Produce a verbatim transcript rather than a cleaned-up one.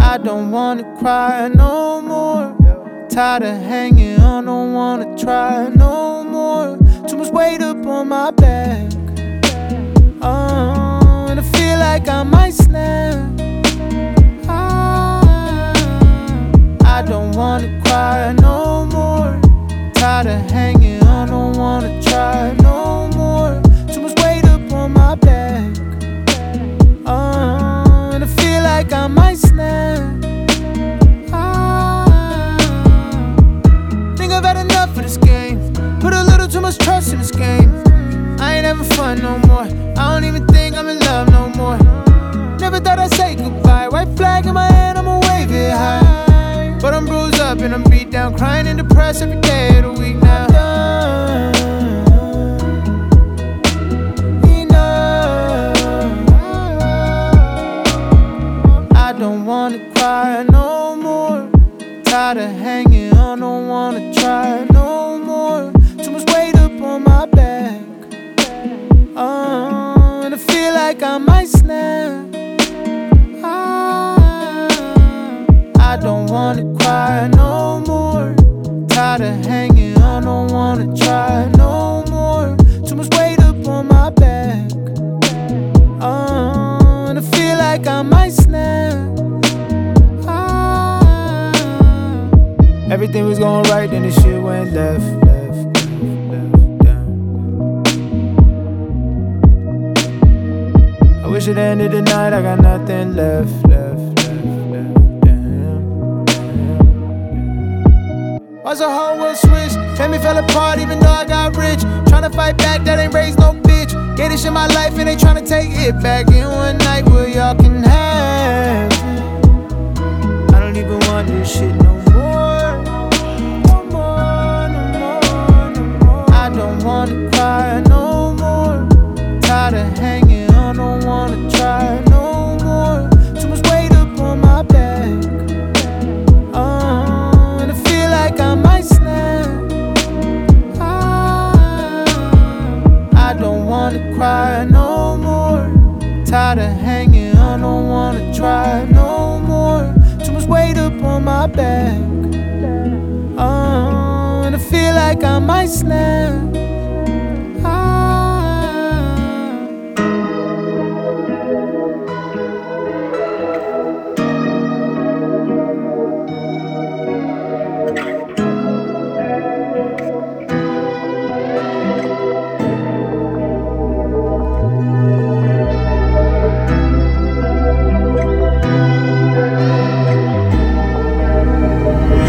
I don't wanna cry no more. Tired of hanging on, don't wanna try no more. Too much weight up on my back. Oh, and I feel like I might snap. Ah, I don't wanna cry no more. Tired of hanging on, don't wanna try no more. Too much weight up on my back. Oh, and I feel like I might snap. Ah, think I've had enough of this game. Put a little too much trust in this game. I ain't having fun no more. I don't even think I'm in love no more. Never thought I'd say goodbye. White flag in my hand, I'ma wave it high. But I'm bruised up and I'm beat down, crying and depressed every day of the week now. I don't wanna cry no more. Tired of hanging on, don't wanna try no more. Too much weight up on my back. Oh, and I feel like I might snap. Ah, I don't wanna cry no more. Tired of hanging on, don't wanna try no more. Too much weight up on my back. Oh, and I feel like I might snap. Ah, everything was going right, then this shit went left, left, left, left, down. I wish it ended tonight, I got nothing left, left, left, left, damn. Watch the whole world switch, family fell apart even though I got rich. Tryna fight back, that ain't raised no bitch. Gave this shit my life and they tryna take it back in one night. Well, y'all can have it. I don't even want this shit no more. No more, no more, no more. I don't wanna cry no more. Tired of hanging on, don't wanna try no more. Too much weight up on my back. Oh, and I feel like I might snap. Ah, I don't wanna cry no more. Tired of hanging on, don't wanna try no more. Too much weight up on my back. Oh, and I feel like I might snap.